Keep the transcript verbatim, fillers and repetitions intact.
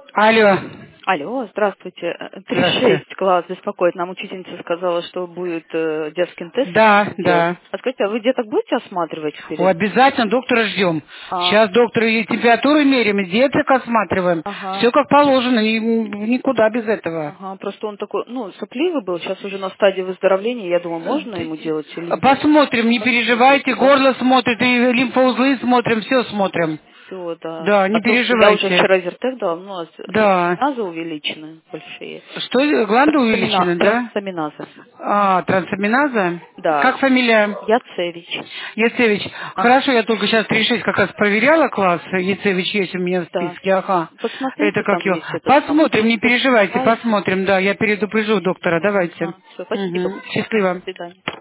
Алло. Алло, здравствуйте. тридцать Здравствуйте. шесть класс беспокоит. Нам учительница сказала, что будет э, детский тест Да, делать. да. А скажите, а вы деток будете осматривать О, перед? обязательно доктора ждем. А, Сейчас доктора и температуру меряем, и деток осматриваем. ага, Все как положено, ни- никуда без этого. ага. Просто он такой, ну, сопливый был, сейчас уже на стадии выздоровления. Я думаю, можно ему делать или нет? Посмотрим, не переживайте, Посмотрите, да? горло смотрит, и лимфоузлы смотрим, все смотрим. Все, да. Да, А не то я уже переживайте. вчера зертек дала, ну, а Да. трансаминазы увеличены большие. Что, гланды Трансамина... увеличены, да? Трансаминазы. А, трансаминаза? Да. Как фамилия? Яцевич. Яцевич. Ага. Хорошо, я только сейчас тридцать шесть как раз проверяла класс. Яцевич есть у меня в Да. списке, ага. Это Посмотрите, как там его. есть этот самый. Посмотрим, не Пусть переживайте, посчитает. посмотрим, да, я предупрежу доктора, давайте. Ага, все, спасибо. Угу. Счастливо. До свидания.